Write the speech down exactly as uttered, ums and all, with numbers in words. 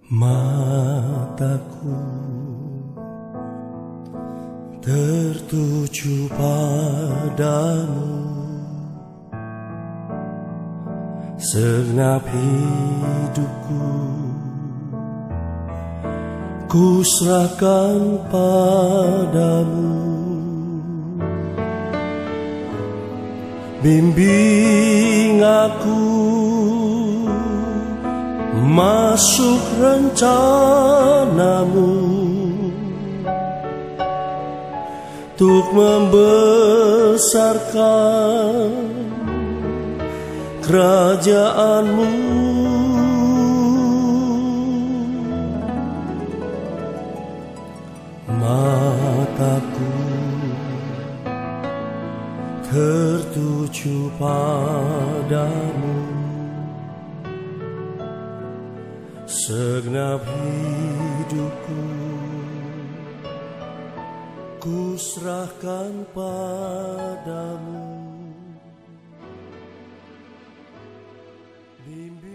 Mataku tertuju padamu, segenap hidupku ku serahkan padamu. Bimbing aku masuk rencanamu untuk membesarkan kerajaanmu. Mataku tertuju padamu, segenap hidupku ku serahkan padamu. Bimbing